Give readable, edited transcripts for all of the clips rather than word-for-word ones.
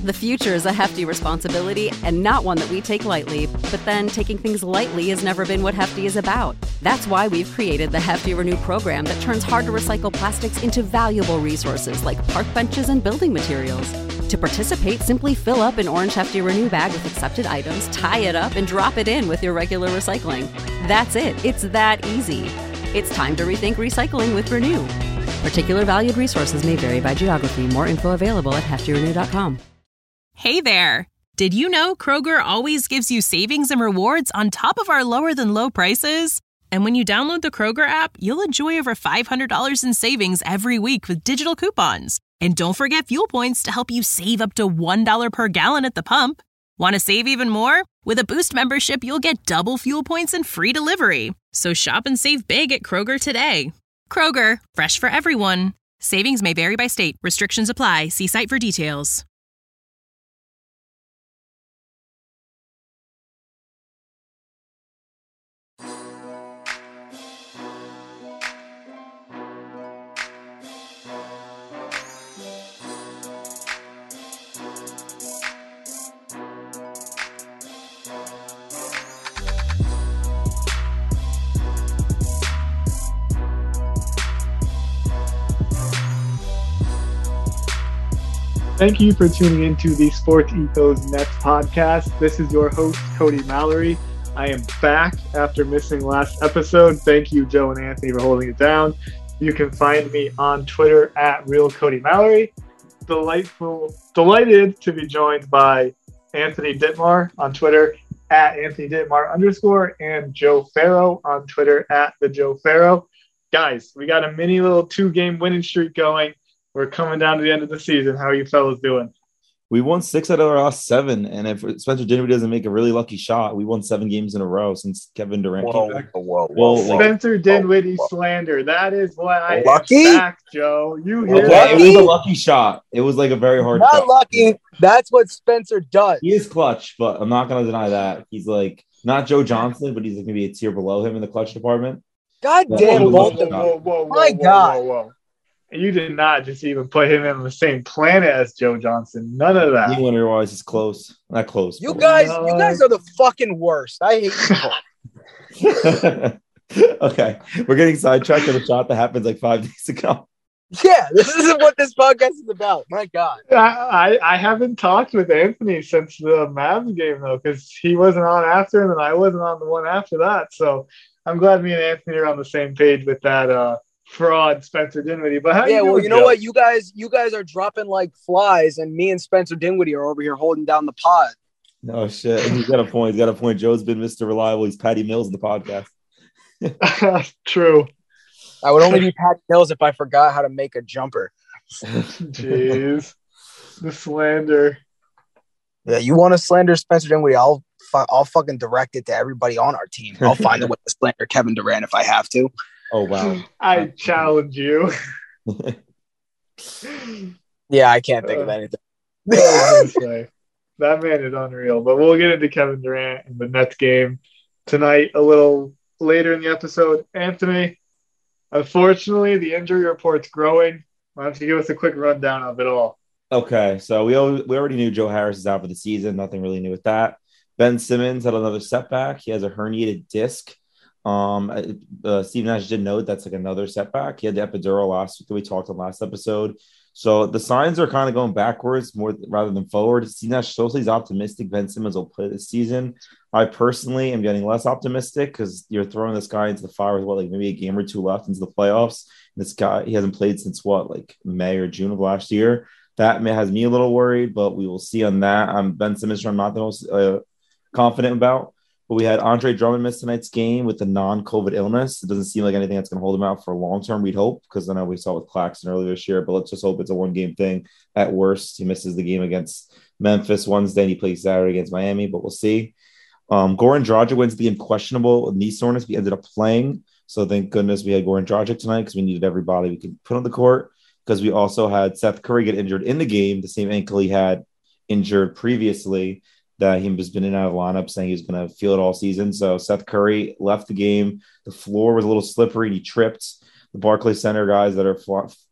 The future is a hefty responsibility and not one that we take lightly. But then taking things lightly has never been what Hefty is about. That's why we've created the Hefty Renew program that turns hard-to-recycle plastics into valuable resources like park benches and building materials. To participate, simply fill up an orange Hefty Renew bag with accepted items, tie it up, and drop it in with your regular recycling. That's it. It's that easy. It's time to rethink recycling with Renew. Particular valued resources may vary by geography. More info available at heftyrenew.com. Hey there! Did you know Kroger always gives you savings and rewards on top of our lower-than-low prices? And when you download the Kroger app, you'll enjoy over $500 in savings every week with digital coupons. And don't forget fuel points to help you save up to $1 per gallon at the pump. Want to save even more? With a Boost membership, you'll get double fuel points and free delivery. So shop and save big at Kroger today. Kroger, fresh for everyone. Savings may vary by state. Restrictions apply. See site for details. Thank you for tuning into the Sports Ethos Nets podcast. This is your host, Cody Mallory. I am back after missing last episode. Thank you, Joe and Anthony, for holding it down. You can find me on Twitter at RealCodyMallory. Delighted to be joined by Anthony Dittmar on Twitter at @AnthonyDittmar_ and Joe Farrow on Twitter at @TheJoeFarrow. Guys, we got a mini little 2-game winning streak going. We're coming down to the end of the season. How are you fellas doing? We won 6 out of our last 7, and if Spencer Dinwiddie doesn't make a really lucky shot, we won 7 games in a row since Kevin Durant came back. Spencer Dinwiddie slander. That is what I expect, Joe. You hear that? It was a lucky shot. It was like a very hard shot. Not lucky. That's what Spencer does. He is clutch, but I'm not going to deny that. He's like not Joe Johnson, but he's like maybe a tier below him in the clutch department. God damn, both of them. My God. You did not just even put him in the same planet as Joe Johnson. None of that. He winner-wise is close. Not close. You guys are the fucking worst. I hate you. Okay. We're getting sidetracked to the shot that happened like 5 days ago. Yeah, this isn't what this podcast is about. My God. I haven't talked with Anthony since the Mavs game, though, because he wasn't on after him and I wasn't on the one after that. So I'm glad me and Anthony are on the same page with that fraud Spencer Dinwiddie. But you know what? You guys are dropping like flies, and me and Spencer Dinwiddie are over here holding down the pod. No shit. He's got a point. Joe's been Mr. Reliable. He's Patty Mills in the podcast. True. I would only be Patty Mills if I forgot how to make a jumper. Jeez. The slander. Yeah, you want to slander Spencer Dinwiddie? I'll fucking direct it to everybody on our team. I'll find a way to slander Kevin Durant if I have to. Oh, wow. I challenge you. Yeah, I can't think of anything. That man is unreal. But we'll get into Kevin Durant and the Nets game tonight a little later in the episode. Anthony, unfortunately, the injury report's growing. Why don't you give us a quick rundown of it all? Okay, so we already knew Joe Harris is out for the season. Nothing really new with that. Ben Simmons had another setback. He has a herniated disc. Steve Nash did note that's like another setback. He had the epidural last week that we talked on last episode. So the signs are kind of going backwards more rather than forward. Steve Nash totally is optimistic Ben Simmons will play this season. I personally am getting less optimistic because you're throwing this guy into the fire with maybe a game or two left into the playoffs. This guy, he hasn't played since May or June of last year. That has me a little worried, but we will see on that. Ben Simmons, I'm not the most confident about. But we had Andre Drummond miss tonight's game with the non-COVID illness. It doesn't seem like anything that's going to hold him out for long term, we'd hope, because I know we saw with Claxton earlier this year, but let's just hope it's a one-game thing. At worst, he misses the game against Memphis Wednesday, and he plays Saturday against Miami, but we'll see. Goran Dragic wins the game questionable with knee soreness. We ended up playing, so thank goodness we had Goran Dragic tonight because we needed everybody we could put on the court, because we also had Seth Curry get injured in the game, the same ankle he had injured previously, that he has been in and out of the lineup, saying he's going to feel it all season. So Seth Curry left the game. The floor was a little slippery, and he tripped. The Barclays Center guys that are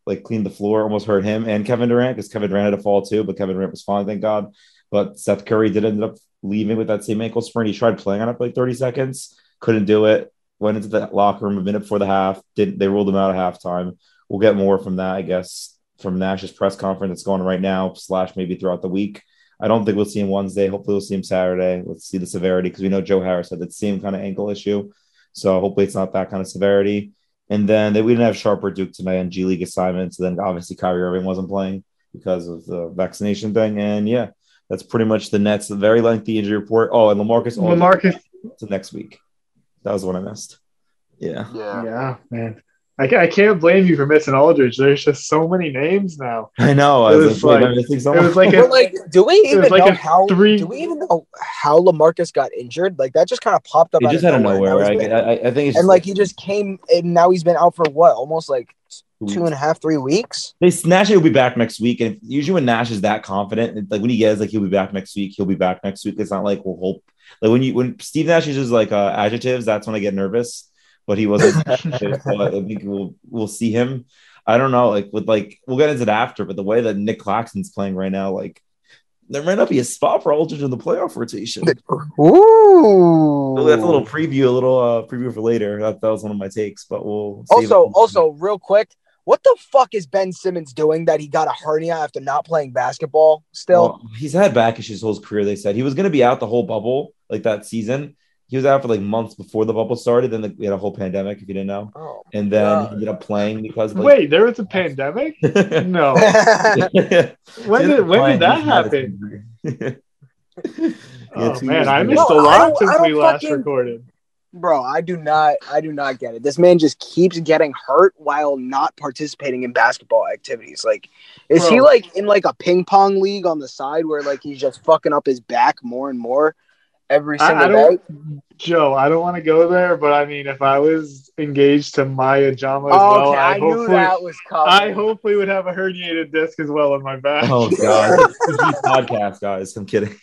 like cleaned the floor, almost hurt him and Kevin Durant because Kevin Durant had a fall too, but Kevin Durant was fine, thank God. But Seth Curry did end up leaving with that same ankle sprain. He tried playing on it for like 30 seconds, couldn't do it. Went into the locker room a minute before the half. They ruled him out at halftime. We'll get more from that, I guess, from Nash's press conference that's going on right now, / maybe throughout the week. I don't think we'll see him Wednesday. Hopefully we'll see him Saturday. Let's see the severity because we know Joe Harris had that same kind of ankle issue. So hopefully it's not that kind of severity. And then we didn't have Sharp or Duke tonight on G League assignments. So then obviously Kyrie Irving wasn't playing because of the vaccination thing. And yeah, that's pretty much the Nets. A very lengthy injury report. Oh, and LaMarcus to next week. That was the one I missed. Yeah, man. I can't blame you for missing Aldridge. There's just so many names now. I know. It was like do we even know how LaMarcus got injured? Like that just kind of popped up. He just out of nowhere. I think it's and like he just came and now he's been out for what? Almost like 2.5, 3 weeks. Nash will be back next week, and usually when Nash is that confident, like when he gets like he'll be back next week, he'll be back next week. It's not like we'll hope. Like when Steve Nash uses like adjectives, that's when I get nervous. But he wasn't. So I think we'll see him. I don't know. We'll get into it after. But the way that Nick Claxton's playing right now, like there might not be a spot for Aldridge in the playoff rotation. Ooh, that's a little preview for later. That was one of my takes. But we'll also real quick. What the fuck is Ben Simmons doing that he got a hernia after not playing basketball still? Well, he's had back issues his whole career. They said he was going to be out the whole bubble, like that season. He was out for like months before the bubble started. Then we had a whole pandemic, if you didn't know. Oh, and then he ended up playing because. Wait, there was a pandemic? No. When did that happen? Oh man, I missed a lot since we last recorded. Bro, I do not get it. This man just keeps getting hurt while not participating in basketball activities. Like, is he like in like a ping pong league on the side where like he's just fucking up his back more and more every single day? Joe, I don't want to go there, but I mean, if I was engaged to Maya Jama as well, I knew that was coming. I hopefully would have a herniated disc as well on my back. Oh god, podcast guys. I'm kidding.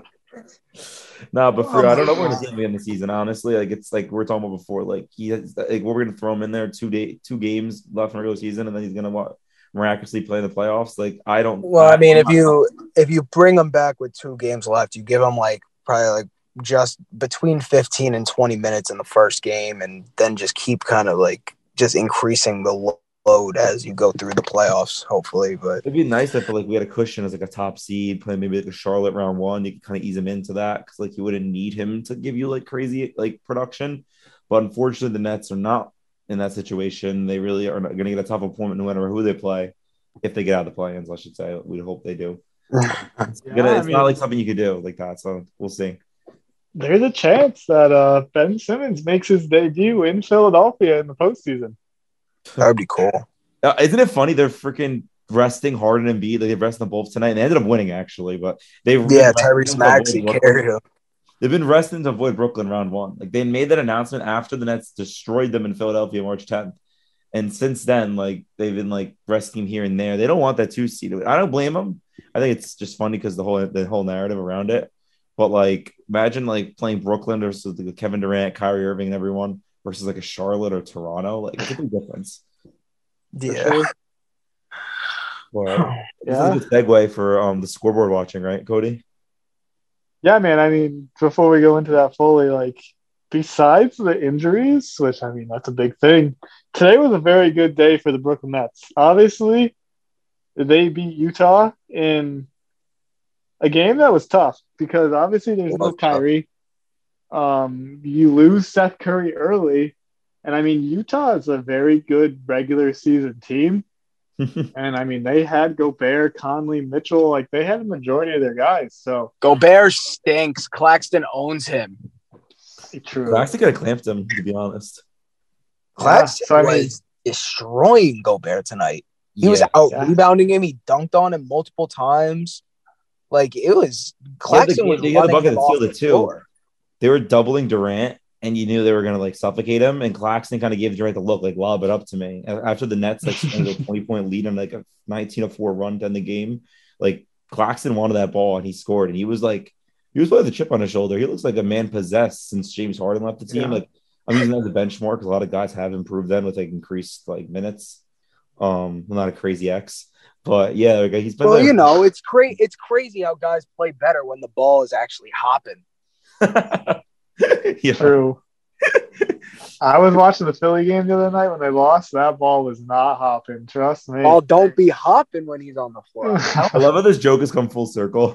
No, but I don't know if we're gonna see him in the season. Honestly, like it's like we're talking about before. Like he has, like we're gonna throw him in there 2 games left in the regular season, and then he's gonna miraculously play in the playoffs. Like I don't. Well, I mean, if you bring him back with 2 games left, you give him like probably like just between 15 and 20 minutes in the first game, and then just keep kind of like just increasing the load as you go through the playoffs, hopefully. But it'd be nice if like we had a cushion as like a top seed, playing maybe like a Charlotte round 1. You could kind of ease him into that because like you wouldn't need him to give you like crazy like production. But unfortunately, the Nets are not in that situation. They really are going to get a tough opponent no matter who they play. If they get out of the play-ins, I should say. We hope they do. It's not like something you could do like that. So we'll see. There's a chance that Ben Simmons makes his debut in Philadelphia in the postseason. That would be cool. Isn't it funny? They're freaking resting Harden and Embiid. They rested them both tonight, and they ended up winning actually. But Tyrese Maxey carried him. They've been resting to avoid Brooklyn round 1. Like they made that announcement after the Nets destroyed them in Philadelphia March 10th, and since then, like they've been like resting here and there. They don't want that 2 seed. I don't blame them. I think it's just funny because the whole narrative around it. But like, imagine like playing Brooklyn versus like Kevin Durant, Kyrie Irving, and everyone versus like a Charlotte or Toronto. Like, it's a big difference. Yeah. Well, this is a good segue for the scoreboard watching, right, Cody? Yeah, man. I mean, before we go into that fully, like, besides the injuries, which I mean, that's a big thing. Today was a very good day for the Brooklyn Nets. Obviously, they beat Utah in a game that was tough because obviously there's no Kyrie. You lose Seth Curry early. And I mean, Utah is a very good regular season team. And I mean, they had Gobert, Conley, Mitchell. Like, they had a majority of their guys. So Gobert stinks. Claxton owns him. True. Claxton could have clamped him, to be honest. Claxton was destroying Gobert tonight. He was out rebounding him. He dunked on him multiple times. Like, it was Claxton was running the bucket off the floor. They were doubling Durant, and you knew they were going to like suffocate him. And Claxton kind of gave Durant the look, like lob it up to me. After the Nets like spent a 20-point lead on like a 19-4 run to end the game, like Claxton wanted that ball and he scored. And he was playing with a chip on his shoulder. He looks like a man possessed since James Harden left the team. Yeah. Like I'm using that as a benchmark because a lot of guys have improved then with like increased like minutes. Not a crazy ex, but yeah, like he's been. Well, it's It's crazy how guys play better when the ball is actually hopping. Yeah. True. I was watching the Philly game the other night when they lost. That ball was not hopping. Trust me. Ball don't be hopping when he's on the floor. I love how this joke has come full circle.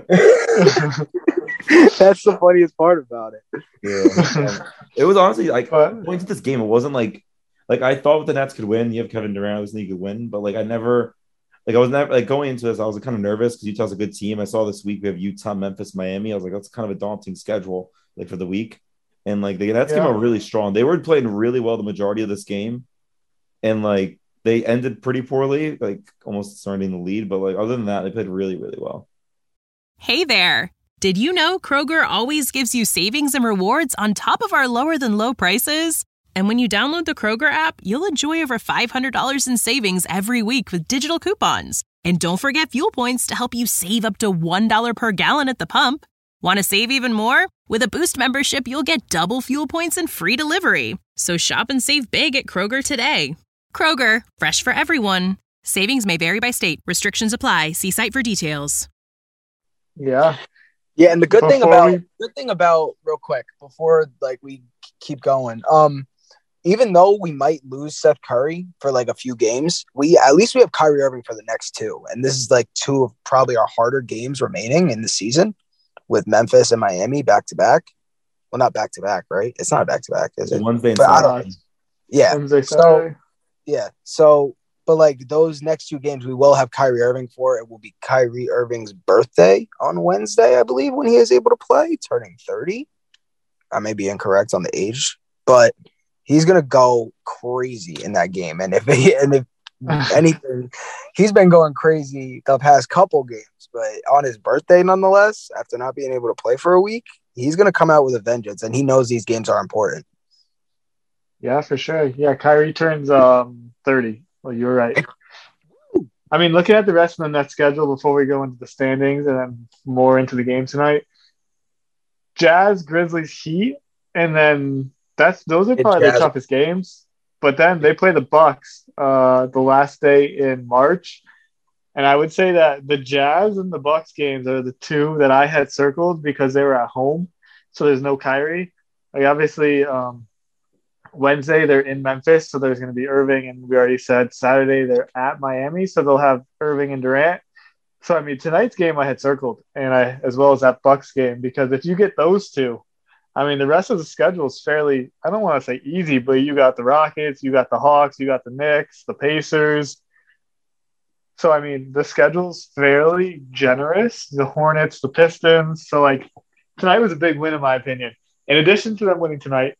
That's the funniest part about it. Yeah. It was honestly like going to this game. It wasn't like I thought the Nets could win. You have Kevin Durant, I was thinking he could win, but I was never going into this. I was kind of nervous because Utah's a good team. I saw this week we have Utah, Memphis, Miami. I was like, that's kind of a daunting schedule for the week. And the Nets came out really strong. They were playing really well the majority of this game, and they ended pretty poorly, almost starting the lead. But other than that, they played really, really well. Hey there. Did you know Kroger always gives you savings and rewards on top of our lower than low prices? And when you download the Kroger app, you'll enjoy over $500 in savings every week with digital coupons. And don't forget fuel points to help you save up to $1 per gallon at the pump. Want to save even more? With a Boost membership, you'll get double fuel points and free delivery. So shop and save big at Kroger today. Kroger, fresh for everyone. Savings may vary by state. Restrictions apply. See site for details. Yeah. Yeah, and the good thing about real quick before we keep going, even though we might lose Seth Curry for a few games, we have Kyrie Irving for the next two, and this is two of probably our harder games remaining in the season with Memphis and Miami back to back. Well, not back to back, right? It's not back to back, is it? Wednesday and Saturday. Yeah. Wednesday, Saturday. But those next two games we will have Kyrie Irving for. It will be Kyrie Irving's birthday on Wednesday, I believe, when he is able to play, turning 30. I may be incorrect on the age, but he's gonna go crazy in that game. And if anything, he's been going crazy the past couple games. But on his birthday, nonetheless, after not being able to play for a week, he's gonna come out with a vengeance, and he knows these games are important. Yeah, for sure. Yeah, Kyrie turns 30. Well, you're right. I mean, looking at the rest of the Nets schedule before we go into the standings and then more into the game tonight, Jazz, Grizzlies, Heat, and then those are probably the toughest games. But then they play the Bucks the last day in March, and I would say that the Jazz and the Bucks games are the two that I had circled because they were at home, so there's no Kyrie. Obviously, Wednesday they're in Memphis, so there's going to be Irving, and we already said Saturday they're at Miami, so they'll have Irving and Durant. So I mean, tonight's game I had circled, and as well as that Bucks game, because if you get those two, I mean, the rest of the schedule is fairly, I don't want to say easy, but you got the Rockets, you got the Hawks, you got the Knicks, the Pacers. So I mean, the schedule's fairly generous. The Hornets, the Pistons. So tonight was a big win in my opinion. In addition to them winning tonight,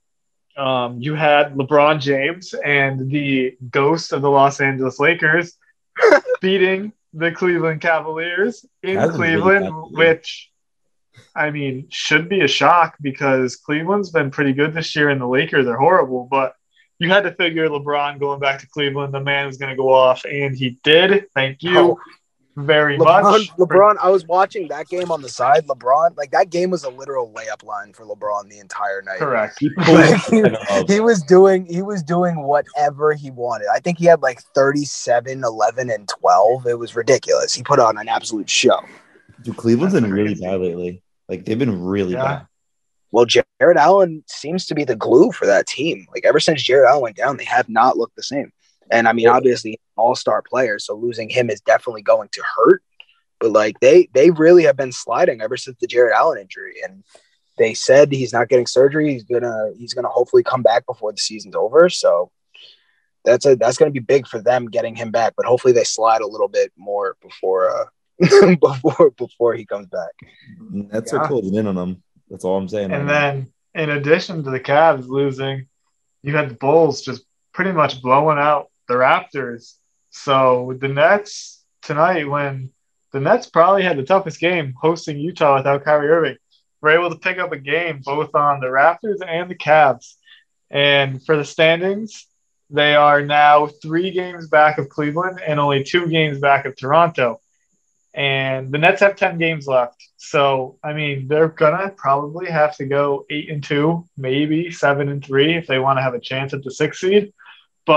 you had LeBron James and the ghost of the Los Angeles Lakers beating the Cleveland Cavaliers in Cleveland, which, I mean, should be a shock because Cleveland's been pretty good this year and the Lakers are horrible. But you had to figure LeBron going back to Cleveland, the man was going to go off, and he did. Thank you very much. LeBron, I was watching that game on the side. LeBron, that game was a literal layup line for LeBron the entire night. Correct. He was doing whatever he wanted. I think he had 37, 11, and 12. It was ridiculous. He put on an absolute show. Dude, Cleveland's been really bad lately. They've been really bad. Well, Jared Allen seems to be the glue for that team. Ever since Jared Allen went down, they have not looked the same. And I mean, obviously, all-star player, so losing him is definitely going to hurt. But they really have been sliding ever since the Jared Allen injury. And they said he's not getting surgery. He's gonna hopefully come back before the season's over. So that's gonna be big for them getting him back. But hopefully they slide a little bit more before before he comes back. Nets are closing in on him. That's all I'm saying. And then, in addition to the Cavs losing, you had the Bulls just pretty much blowing out the Raptors. So the Nets tonight, when the Nets probably had the toughest game hosting Utah without Kyrie Irving, were able to pick up a game both on the Raptors and the Cavs. And for the standings, they are now 3 games back of Cleveland and only 2 games back of Toronto. And the Nets have 10 games left. So, I mean, they're going to probably have to go 8-2, maybe 7-3 if they want to have a chance at the 6th seed. But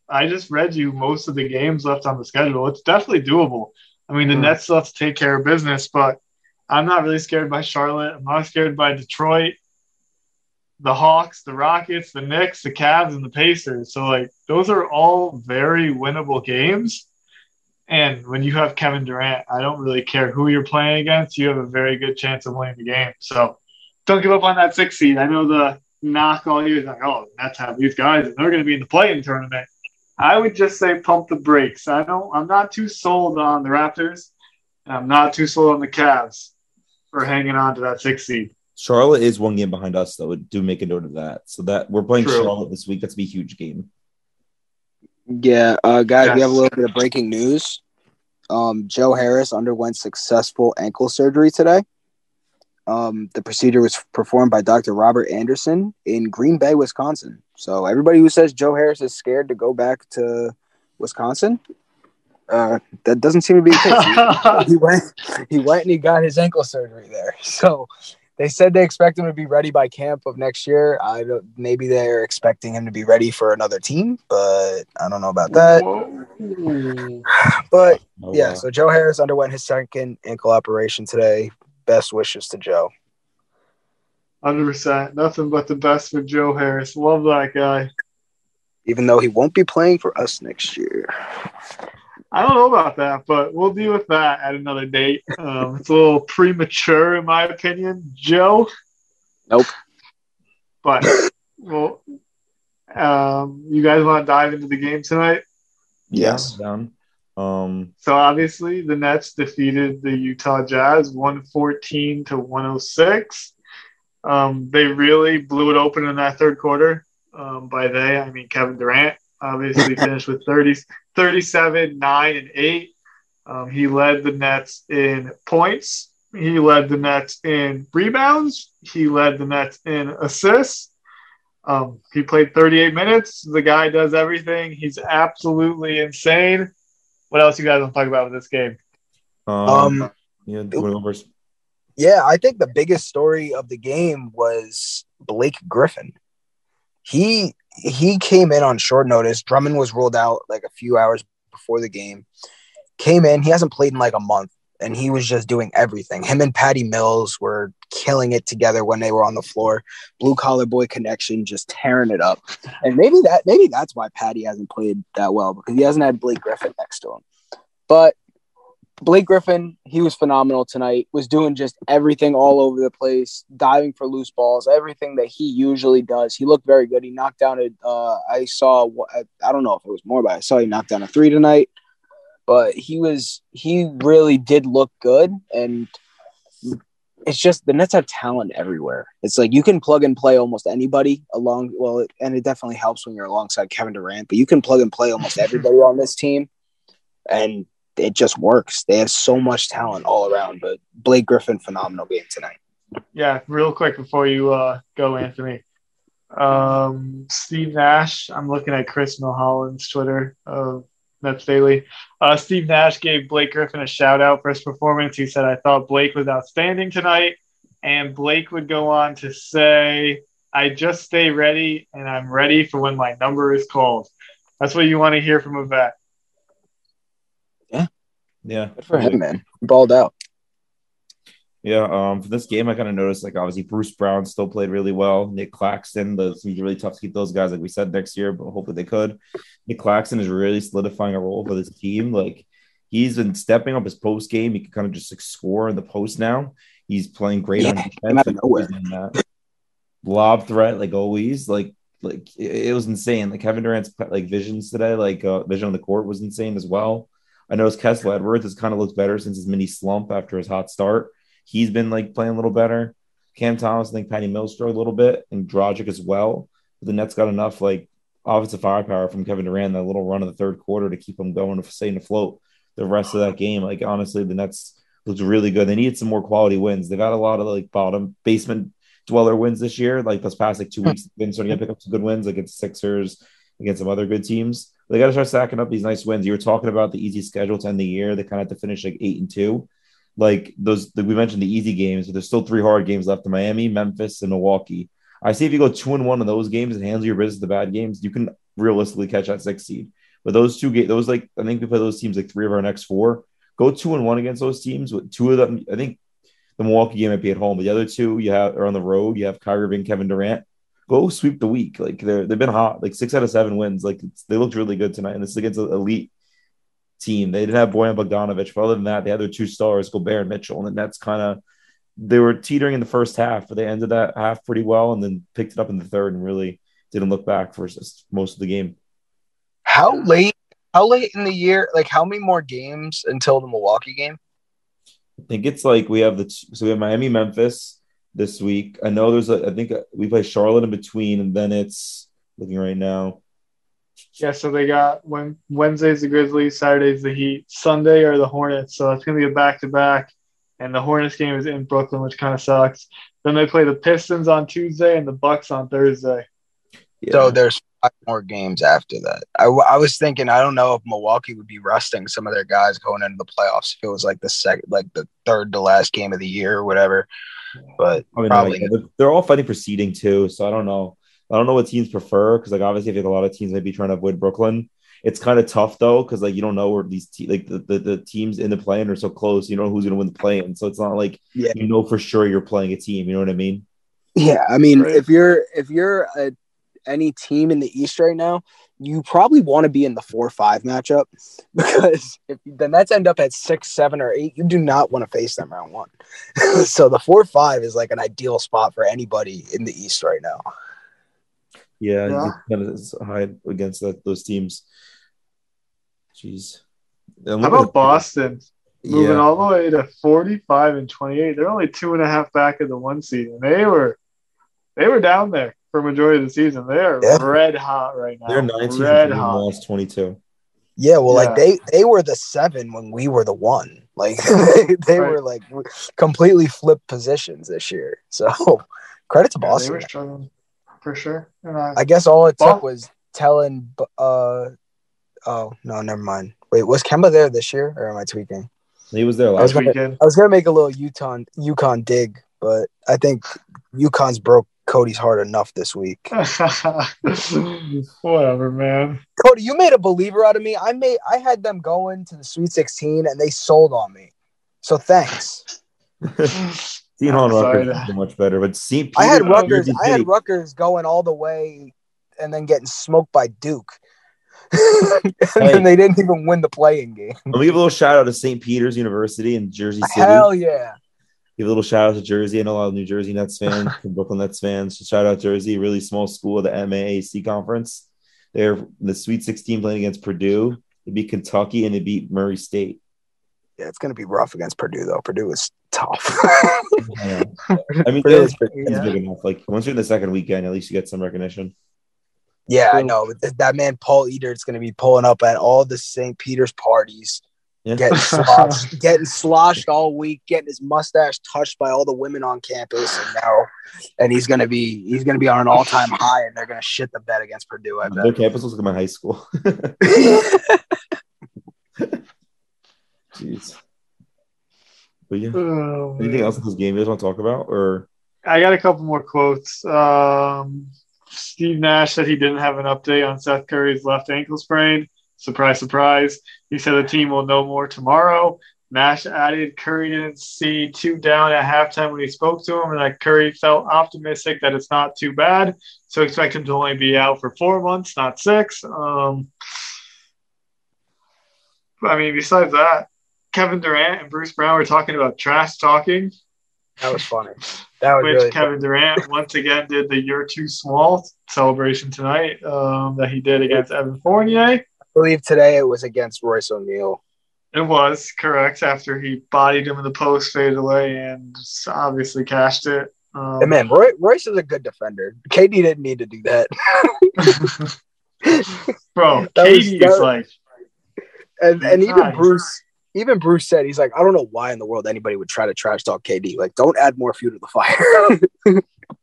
I just read you most of the games left on the schedule. It's definitely doable. I mean, the Nets still have to take care of business, but I'm not really scared by Charlotte. I'm not scared by Detroit, the Hawks, the Rockets, the Knicks, the Cavs, and the Pacers. So, like, those are all very winnable games. And when you have Kevin Durant, I don't really care who you're playing against. You have a very good chance of winning the game. So don't give up on that 6 seed. I know the knock all year is like, oh, the Nets have these guys, and they're going to be in the play-in tournament. I would just say pump the brakes. I'm not too sold on the Raptors, and I'm not too sold on the Cavs for hanging on to that 6 seed. Charlotte is 1 game behind us, though. Do make a note of that. So that we're playing Charlotte this week. That's be a huge game. Yeah, guys, we have a little bit of breaking news. Joe Harris underwent successful ankle surgery today. The procedure was performed by Dr. Robert Anderson in Green Bay, Wisconsin. So everybody who says Joe Harris is scared to go back to Wisconsin, that doesn't seem to be the case. He went and he got his ankle surgery there. So they said they expect him to be ready by camp of next year. Maybe they're expecting him to be ready for another team, but I don't know about that. But yeah, so Joe Harris underwent his second ankle operation today. Best wishes to Joe. 100%. Nothing but the best for Joe Harris. Love that guy. Even though he won't be playing for us next year. I don't know about that, but we'll deal with that at another date. It's a little premature, in my opinion, Joe. Nope. But, well, you guys want to dive into the game tonight? Yes. Yeah, so, obviously, the Nets defeated the Utah Jazz 114-106. They really blew it open in that third quarter. By they, I mean Kevin Durant. Obviously finished with 37, 9, and 8. He led the Nets in points. He led the Nets in rebounds. He led the Nets in assists. He played 38 minutes. The guy does everything. He's absolutely insane. What else you guys want to talk about with this game? Yeah, I think the biggest story of the game was Blake Griffin. He came in on short notice. Drummond was ruled out like a few hours before the game. Came in. He hasn't played in like a month, and he was just doing everything. Him and Patty Mills were killing it together when they were on the floor. Blue collar boy connection, just tearing it up. And maybe that's why Patty hasn't played that well, because he hasn't had Blake Griffin next to him. But Blake Griffin, he was phenomenal tonight, was doing just everything all over the place, diving for loose balls, everything that he usually does. He looked very good. He knocked down I don't know if it was more, but I saw he knocked down a 3 tonight. But he really did look good. And it's just the Nets have talent everywhere. It's like you can plug and play almost anybody and it definitely helps when you're alongside Kevin Durant, but you can plug and play almost everybody on this team. And it just works. They have so much talent all around. But Blake Griffin, phenomenal game tonight. Yeah, real quick before you go, Anthony. Steve Nash. I'm looking at Chris Milholland's Twitter of Nets Daily. Steve Nash gave Blake Griffin a shout out for his performance. He said, "I thought Blake was outstanding tonight." And Blake would go on to say, "I just stay ready, and I'm ready for when my number is called." That's what you want to hear from a vet. Yeah. Good for him, man. Balled out. Yeah, for this game, I kind of noticed, like, obviously Bruce Brown still played really well. Nick Claxton, it's really tough to keep those guys, like we said, next year, but hopefully they could. Nick Claxton is really solidifying a role for this team. Like, he's been stepping up his post game. He can kind of just like score in the post now. He's playing great on defense. Out of nowhere. Lob threat, like always. Like it was insane. Like Kevin Durant's like visions today, vision on the court was insane as well. I noticed Kessler Edwards has kind of looked better since his mini slump after his hot start. He's been like playing a little better. Cam Thomas, I think Patty Mills struggled a little bit, and Dragic as well. But the Nets got enough like offensive firepower from Kevin Durant, that little run in the third quarter to keep them going, staying afloat the rest of that game. Like honestly, the Nets looked really good. They needed some more quality wins. They've had a lot of like bottom basement dweller wins this year. Like this past like 2 weeks, they've been starting to pick up some good wins against Sixers, against some other good teams. They got to start stacking up these nice wins. You were talking about the easy schedule to end the year. They kind of have to finish like 8-2. Like those, we mentioned the easy games, but there's still 3 hard games left in Miami, Memphis, and Milwaukee. I see if you go 2-1 in those games and handle your business the bad games, you can realistically catch that 6th seed. But those two games, those like I think we play those teams like 3 of our next 4. Go 2-1 against those teams. With 2 of them, I think the Milwaukee game might be at home, but the other 2 you have are on the road. You have Kyrie Irving, Kevin Durant. Go sweep the week. Like they've been hot. Like 6 out of 7 wins. Like they looked really good tonight, and this is against an elite team. They didn't have Bojan Bogdanovic, but other than that, they had their 2 stars, Gobert and Mitchell, and the Nets kind of they were teetering in the first half, but they ended that half pretty well, and then picked it up in the third, and really didn't look back for most of the game. How late in the year? Like how many more games until the Milwaukee game? I think it's like we have Miami, Memphis this week. I know I think we play Charlotte in between, and then it's looking right now. Yeah, so they got Wednesday's the Grizzlies, Saturday's the Heat, Sunday are the Hornets. So it's going to be a back-to-back, and the Hornets game is in Brooklyn, which kind of sucks. Then they play the Pistons on Tuesday and the Bucks on Thursday. Yeah. So there's 5 more games after that. I was thinking, I don't know if Milwaukee would be resting some of their guys going into the playoffs if it was like the third to last game of the year or whatever. But probably they're all fighting for seeding too, so I don't know. I don't know what teams prefer because, like, obviously, I think a lot of teams might be trying to avoid Brooklyn. It's kind of tough though because, like, you don't know where these the teams in the play-in are so close. You don't know who's going to win the play-in, so it's not like you know for sure you're playing a team. You know what I mean? Yeah, I mean, right. if you're any team in the East right now, you probably want to be in the 4-5 matchup because if the Nets end up at 6, 7, or 8, you do not want to face them round 1. So the 4-5 is like an ideal spot for anybody in the East right now. Yeah. Kind of hide against those teams. Jeez. How about Boston moving all the way to 45 and 28? They're only 2.5 back of the 1 seed, and they were down there for majority of the season. They are red hot right now. They're 19 red hot. Last 22. Yeah, well, like they were the 7 when we were the 1. Like they were like completely flipped positions this year. So credit to Boston. They were struggling for sure. And I guess all it took was telling. Oh no, never mind. Wait, was Kemba there this year, or am I tweaking? He was there last weekend. I was gonna make a little UConn dig, but I think UConn's broke Cody's heart enough this week. Whatever, man. Cody, you made a believer out of me. I had them going to the Sweet 16, and they sold on me. So thanks. Seton Hall and Rutgers is much better, but St. Peter. I had Rutgers going all the way, and then getting smoked by Duke. Then they didn't even win the play-in game. Let me give a little shout out to St. Peter's University in Jersey City. Hell yeah. Give a little shout out to Jersey. I know a lot of New Jersey Nets fans and Brooklyn Nets fans. Shout out Jersey, really small school of the MAAC conference. They're the Sweet 16 playing against Purdue. They beat Kentucky and they beat Murray State. Yeah, it's going to be rough against Purdue, though. Purdue is tough. I mean, it's big enough. Like, once you're in the second weekend, at least you get some recognition. Yeah, I know. That man, Paul Eder, is going to be pulling up at all the St. Peter's parties, getting sloshed all week, getting his mustache touched by all the women on campus, and he's going to be on an all-time high, and they're going to shit the bed against Purdue. I bet. Their campus looks like my high school. Jeez. But yeah, anything else in this game you guys want to talk about? Or I got a couple more quotes. Steve Nash said he didn't have an update on Seth Curry's left ankle sprain. Surprise, surprise. He said the team will know more tomorrow. Nash added Curry didn't see 2 down at halftime when he spoke to him, and that Curry felt optimistic that it's not too bad. So expect him to only be out for 4 months, not 6. I mean, besides that, Kevin Durant and Bruce Brown were talking about trash talking. That was funny. That was really Kevin funny. Durant once again did the "You're Too Small" celebration tonight that he did against Evan Fournier. I believe today it was against Royce O'Neal. It was correct after he bodied him in the post, faded away, and obviously cashed it. And man, Royce is a good defender. KD didn't need to do that. Bro, KD is like, and even Bruce said, he's like, I don't know why in the world anybody would try to trash talk KD. Like, don't add more fuel to the fire.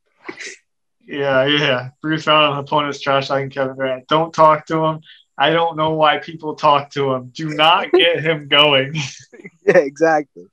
Yeah. Bruce Brown, an opponent's trash talking Kevin Durant. Don't talk to him. I don't know why people talk to him. Do not get him going. Yeah, exactly.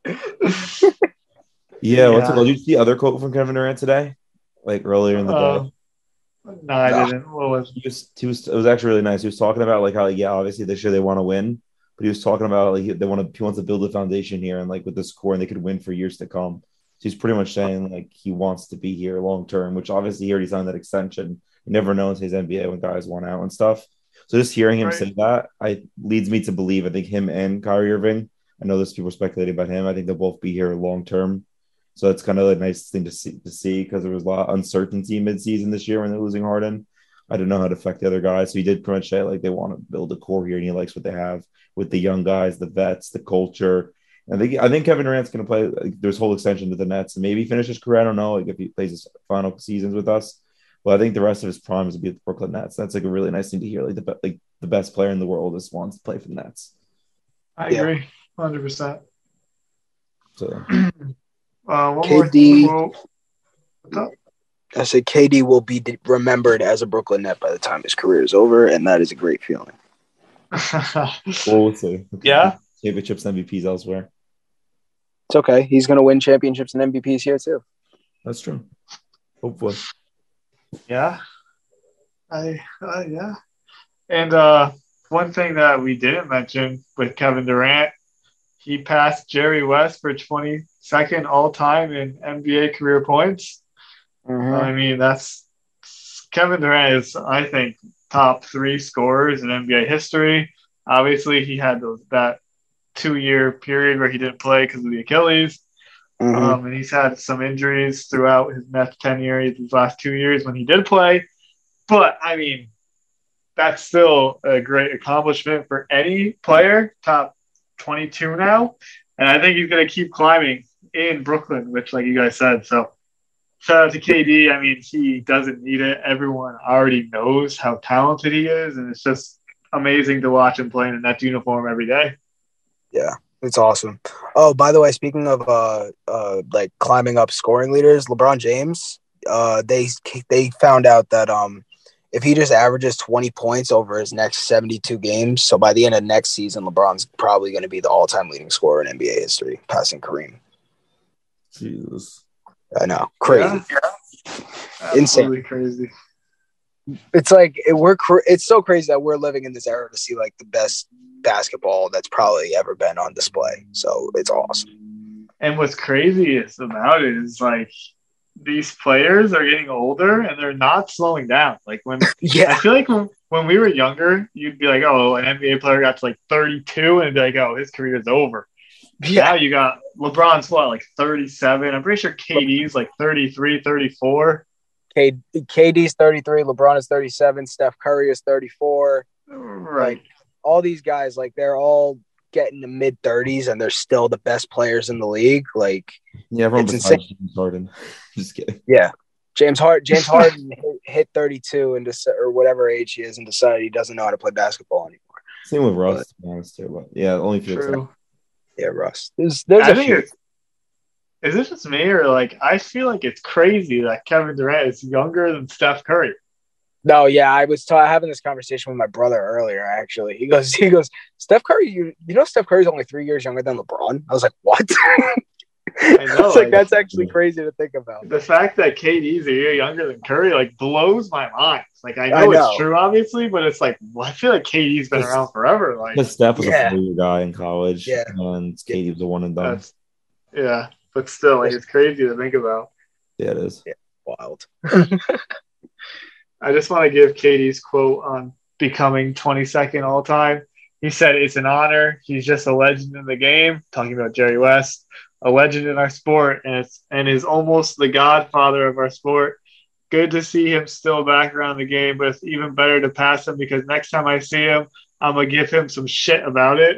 Did you see the other quote from Kevin Durant today? Like earlier in the day? No, I didn't. What was? It was actually really nice. He was talking about like how obviously this year they want to win, but he was talking about like he wants to build a foundation here and like with this core and they could win for years to come. So he's pretty much saying like he wants to be here long term, which obviously he already signed that extension. You never know in his NBA when guys want out and stuff. So just hearing him say that, leads me to believe I think him and Kyrie Irving. I know there's people speculating about him. I think they'll both be here long term. So that's kind of a nice thing to see because there was a lot of uncertainty midseason this year when they're losing Harden. I don't know how to affect the other guys. So he did pretty much say like they want to build a core here and he likes what they have with the young guys, the vets, the culture. And I think Kevin Durant's going to play like, there's whole extension to the Nets and maybe finish his career. I don't know like if he plays his final seasons with us. But I think the rest of his prime is to be at the Brooklyn Nets. That's like a really nice thing to hear. Like the best player in the world just wants to play for the Nets. I agree, 100%. So, one KD, more thing. I said KD will be remembered as a Brooklyn Net by the time his career is over, and that is a great feeling. well, we'll see. Yeah. Championships, MVPs elsewhere. It's okay. He's going to win championships and MVPs here too. That's true. Hopefully. Yeah. Yeah. And one thing that we didn't mention with Kevin Durant, he passed Jerry West for 22nd all-time in NBA career points. Mm-hmm. I mean, that's Kevin Durant is, I think, top 3 scorers in NBA history. Obviously, he had that 2-year period where he didn't play because of the Achilles. Mm-hmm. And he's had some injuries throughout his Nets tenure, his last 2 years when he did play. But, I mean, that's still a great accomplishment for any player, top 22 now. And I think he's going to keep climbing in Brooklyn, which, like you guys said. So, shout out to KD. I mean, he doesn't need it. Everyone already knows how talented he is. And it's just amazing to watch him play in a Nets uniform every day. Yeah. It's awesome. Oh, by the way, speaking of like climbing up scoring leaders, LeBron James, they found out that if he just averages 20 points over his next 72 games, so by the end of next season, LeBron's probably going to be the all-time leading scorer in NBA history, passing Kareem. Jesus. I know. Crazy. Yeah. Insane. Crazy. It's like it's so crazy that we're living in this era to see like the best basketball that's probably ever been on display. So it's awesome. And what's crazy about it is like these players are getting older and they're not slowing down. Like when I feel like when we were younger, you'd be like, oh, an NBA player got to like 32 and be like, oh, his career is over. Yeah. Now you got LeBron's like 37. I'm pretty sure KD's like 33, 34. KD's 33, LeBron is 37, Steph Curry is 34. Right. Like, all these guys, like, they're all getting the mid-30s, and they're still the best players in the league. Like, yeah, everyone's insane. James Harden. Just kidding. Yeah. James Harden hit 32 or whatever age he is and decided he doesn't know how to play basketball anymore. Same with Russ, to be honest, too. But yeah, only a few exceptions. Yeah, Russ. There's a few. Is this just me or like I feel like it's crazy that Kevin Durant is younger than Steph Curry? No, yeah, I was having this conversation with my brother earlier. Actually, he goes, Steph Curry, you know, Steph Curry's only 3 years younger than LeBron. I was like, what? I know. It's like that's actually crazy to think about. The fact that KD's a year younger than Curry like blows my mind. Like I know it's true, obviously, but it's like I feel like KD's been around forever. Like Steph was a 4-year guy in college, and KD was a one and done. Yeah, but still, like it's crazy to think about. Yeah, it is. Yeah, wild. I just want to give KD's quote on becoming 22nd all time. He said, "It's an honor. He's just a legend in the game." Talking about Jerry West. A legend in our sport, and is almost the godfather of our sport. Good to see him still back around the game, but it's even better to pass him because next time I see him, I'm going to give him some shit about it.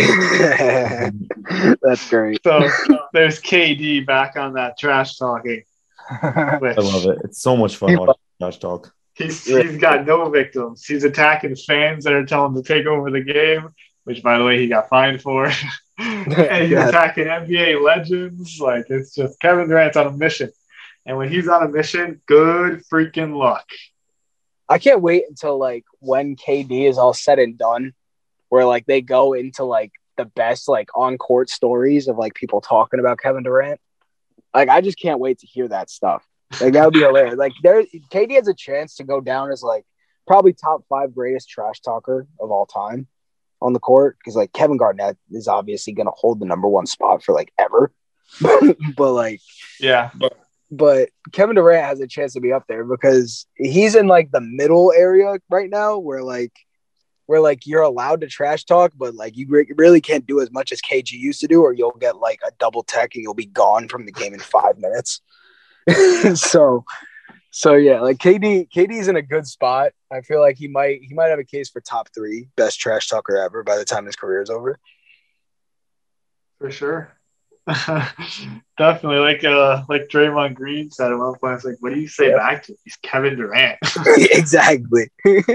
That's great. So there's KD back on that trash talking. I love it. It's so much fun watching trash talk. He's got no victims. He's attacking fans that are telling him to take over the game, which, by the way, he got fined for. And he's attacking NBA legends. Like, it's just Kevin Durant's on a mission. And when he's on a mission, good freaking luck. I can't wait until, like, when KD is all said and done, where, like, they go into, like, the best, like, on-court stories of, like, people talking about Kevin Durant. Like, I just can't wait to hear that stuff. Like that would be hilarious. Like KD has a chance to go down as like probably top 5 greatest trash talker of all time on the court because like Kevin Garnett is obviously going to hold the number 1 spot for like ever. But like yeah, but Kevin Durant has a chance to be up there because he's in like the middle area right now where you're allowed to trash talk, but like you really can't do as much as KG used to do, or you'll get like a double tech and you'll be gone from the game in 5 minutes. So yeah, like KD's in a good spot. I feel like he might have a case for top 3 best trash talker ever by the time his career is over. For sure. Definitely, like Draymond Green said at one point, it's like, what do you say back to? He's Kevin Durant. Exactly.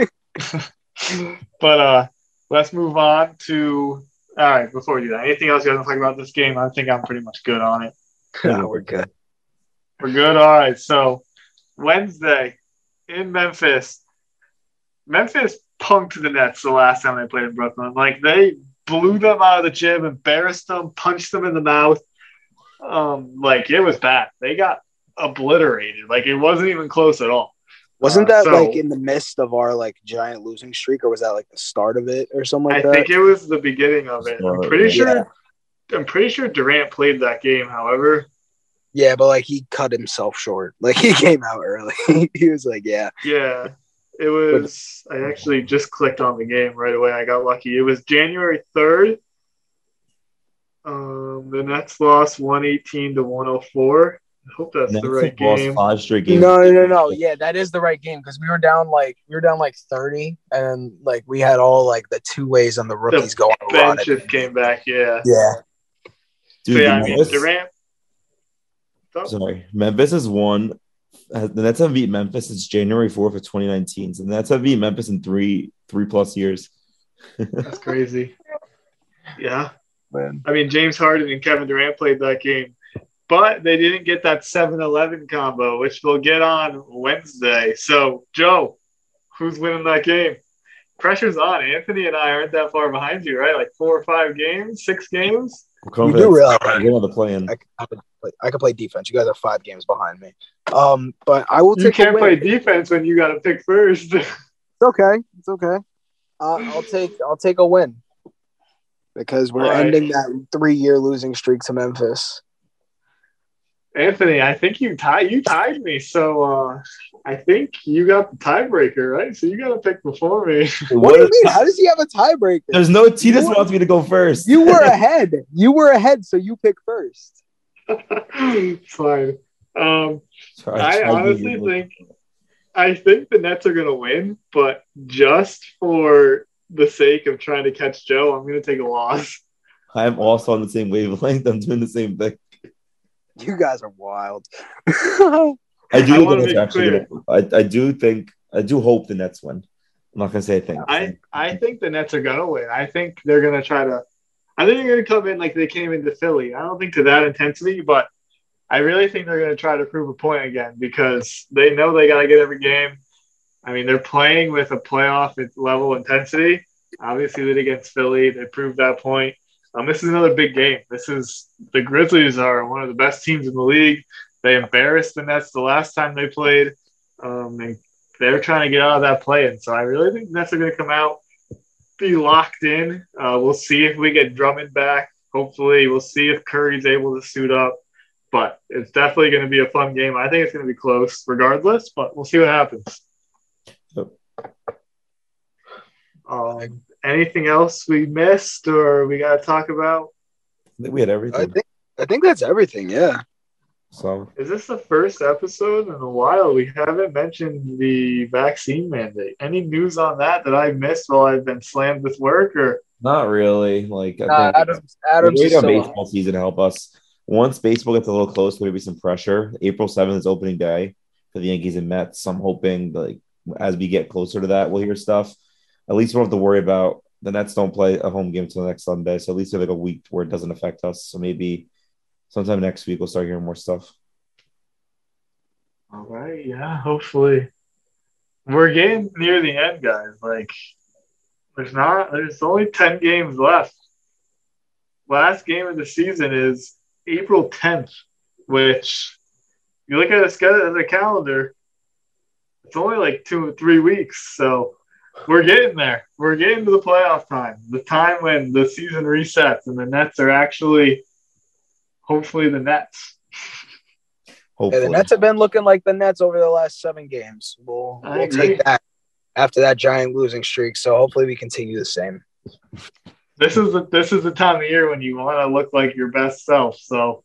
But let's move on to all right. Before we do that, anything else you guys want to talk about this game? I think I'm pretty much good on it. No, we're good. We're good. All right. So Wednesday in Memphis punked the Nets the last time they played in Brooklyn. Like they blew them out of the gym, embarrassed them, punched them in the mouth. Like it was bad. They got obliterated. Like it wasn't even close at all. Wasn't that like in the midst of our like giant losing streak, or was that like the start of it or something like that? I think it was the beginning of it. I'm pretty sure Durant played that game, however. Yeah, but like he cut himself short. Like he came out early. He was like, yeah. Yeah. It was I actually just clicked on the game right away. I got lucky. It was January 3rd. The Nets lost 118-104. I hope that's the right game. 5 straight games. No. Yeah, that is the right game because we were down like 30, and like we had all like the 2 ways on the rookies going. The bench just came back. Yeah. Yeah. Dude, so, yeah, I mean Durant. Sorry, Memphis has won. The Nets have beat Memphis since January 4th of 2019. So the Nets have beat Memphis in three plus years. That's crazy. Yeah. Man. I mean, James Harden and Kevin Durant played that game, but they didn't get that 7-11 combo, which we'll get on Wednesday. So, Joe, who's winning that game? Pressure's on. Anthony and I aren't that far behind you, right? Like 4 or 5 games, 6 games? You do realize I can play defense. You guys are 5 games behind me. But I will take You can't play defense when you got to pick first. It's okay. I'll take a win because we're ending that 3-year losing streak to Memphis. Anthony, I think you tied me, so I think you got the tiebreaker, right? So you got to pick before me. What do you mean? How does he have a tiebreaker? There's no T. Just wants me to go first. You were ahead, so you pick first. Fine. I honestly think the Nets are going to win, but just for the sake of trying to catch Joe, I'm going to take a loss. I'm also on the same wavelength. I'm doing the same thing. You guys are wild. I do hope the Nets win. I'm not gonna say a thing. I think the Nets are gonna win. I think they're gonna I think they're gonna come in like they came into Philly. I don't think to that intensity, but I really think they're gonna try to prove a point again because they know they gotta get every game. I mean, they're playing with a playoff level intensity. Obviously, they did against Philly. They proved that point. This is another big game. The Grizzlies are one of the best teams in the league. They embarrassed the Nets the last time they played. And they're trying to get out of that play-in. So I really think the Nets are going to come out, be locked in. We'll see if we get Drummond back. Hopefully, we'll see if Curry's able to suit up. But it's definitely going to be a fun game. I think it's going to be close regardless, but we'll see what happens. Anything else we missed or we got to talk about? I think we had everything. I think that's everything, yeah. So, is this the first episode in a while we haven't mentioned the vaccine mandate? Any news on that I missed while I've been slammed with work? Or not really. Like Adam's baseball season to help us. Once baseball gets a little close, maybe some pressure. April 7th is opening day for the Yankees and Mets. So I'm hoping as we get closer to that, we'll hear stuff. At least we don't have to worry about the Nets don't play a home game until next Sunday. So at least we have like a week where it doesn't affect us. So maybe sometime next week we'll start hearing more stuff. All right. Yeah, hopefully. We're getting near the end, guys. Like, there's only 10 games left. Last game of the season is April 10th, which you look at the calendar, it's only like 2 or 3 weeks. So we're getting there. We're getting to the playoff time, the time when the season resets and the Nets are actually, hopefully, the Nets. Yeah, the Nets have been looking like the Nets over the last 7 games. We'll take that after that giant losing streak. So hopefully we continue the same. This is the time of year when you want to look like your best self. So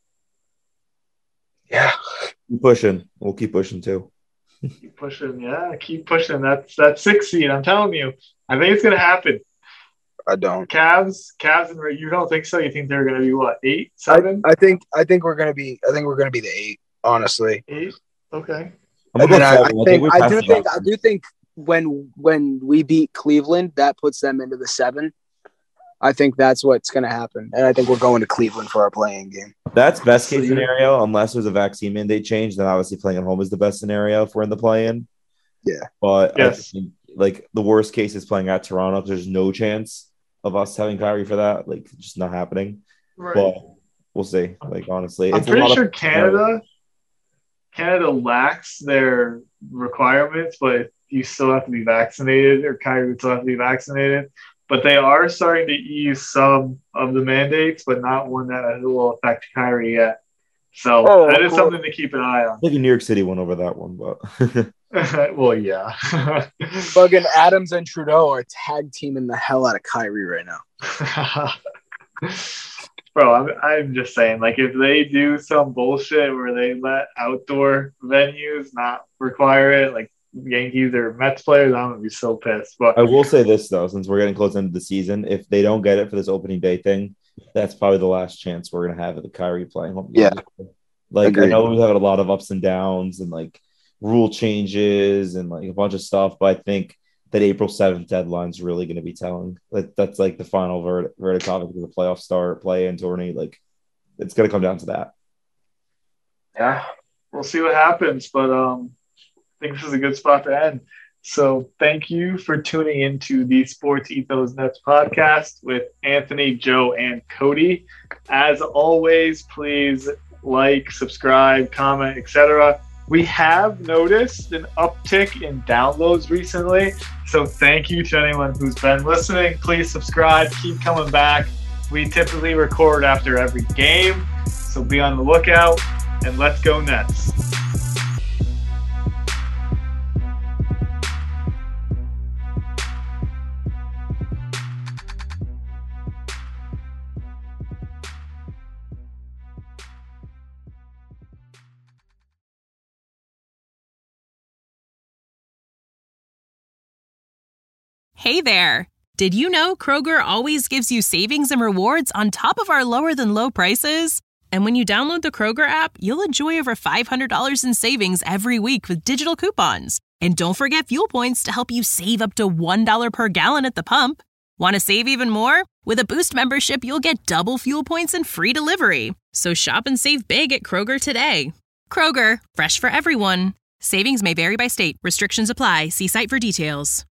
yeah, keep pushing. We'll keep pushing too. Keep pushing. Yeah, keep pushing. That's that 6 seed. I'm telling you, I think it's gonna happen. I don't. Cavs, and you don't think so? You think they're gonna be what, 8, 7? I think we're gonna be the 8. Honestly, 8. Okay. I do think when we beat Cleveland, that puts them into the 7. I think that's what's going to happen, and I think we're going to Cleveland for our playing game. That's best case scenario, unless there's a vaccine mandate change. Then obviously playing at home is the best scenario if we're in the play-in. Yeah, but yes. I think, like, the worst case is playing at Toronto. There's no chance of us having Kyrie for that. Like, just not happening. Right. But we'll see. Like, honestly, I'm pretty sure Canada lacks their requirements, but you still have to be vaccinated, or Kyrie would still have to be vaccinated. But they are starting to ease some of the mandates, but not one that will affect Kyrie yet. So that is something to keep an eye on. I think New York City went over that one, but well, yeah. Fucking Adams and Trudeau are tag teaming the hell out of Kyrie right now. Bro, I'm just saying, like, if they do some bullshit where they let outdoor venues not require it, like Yankees or Mets players, I'm gonna be so pissed. But I will say this though, since we're getting close to the end of the season, if they don't get it for this opening day thing, that's probably the last chance we're gonna have of the Kyrie playing home. Yeah, like agreed. I know we've had a lot of ups and downs and like rule changes and like a bunch of stuff, but I think that April 7th deadline is really going to be telling. Like that's like the final verdict of the playoff start, play-in tourney. Like it's going to come down to that. Yeah, we'll see what happens, but I think this is a good spot to end. So thank you for tuning into the Sports Ethos Nets podcast with Anthony, Joe, and Cody. As always, please like, subscribe, comment, etc. We have noticed an uptick in downloads recently, so thank you to anyone who's been listening. Please subscribe, keep coming back. We typically record after every game, so be on the lookout, and let's go Nets. Hey there! Did you know Kroger always gives you savings and rewards on top of our lower-than-low prices? And when you download the Kroger app, you'll enjoy over $500 in savings every week with digital coupons. And don't forget fuel points to help you save up to $1 per gallon at the pump. Want to save even more? With a Boost membership, you'll get double fuel points and free delivery. So shop and save big at Kroger today. Kroger, fresh for everyone. Savings may vary by state. Restrictions apply. See site for details.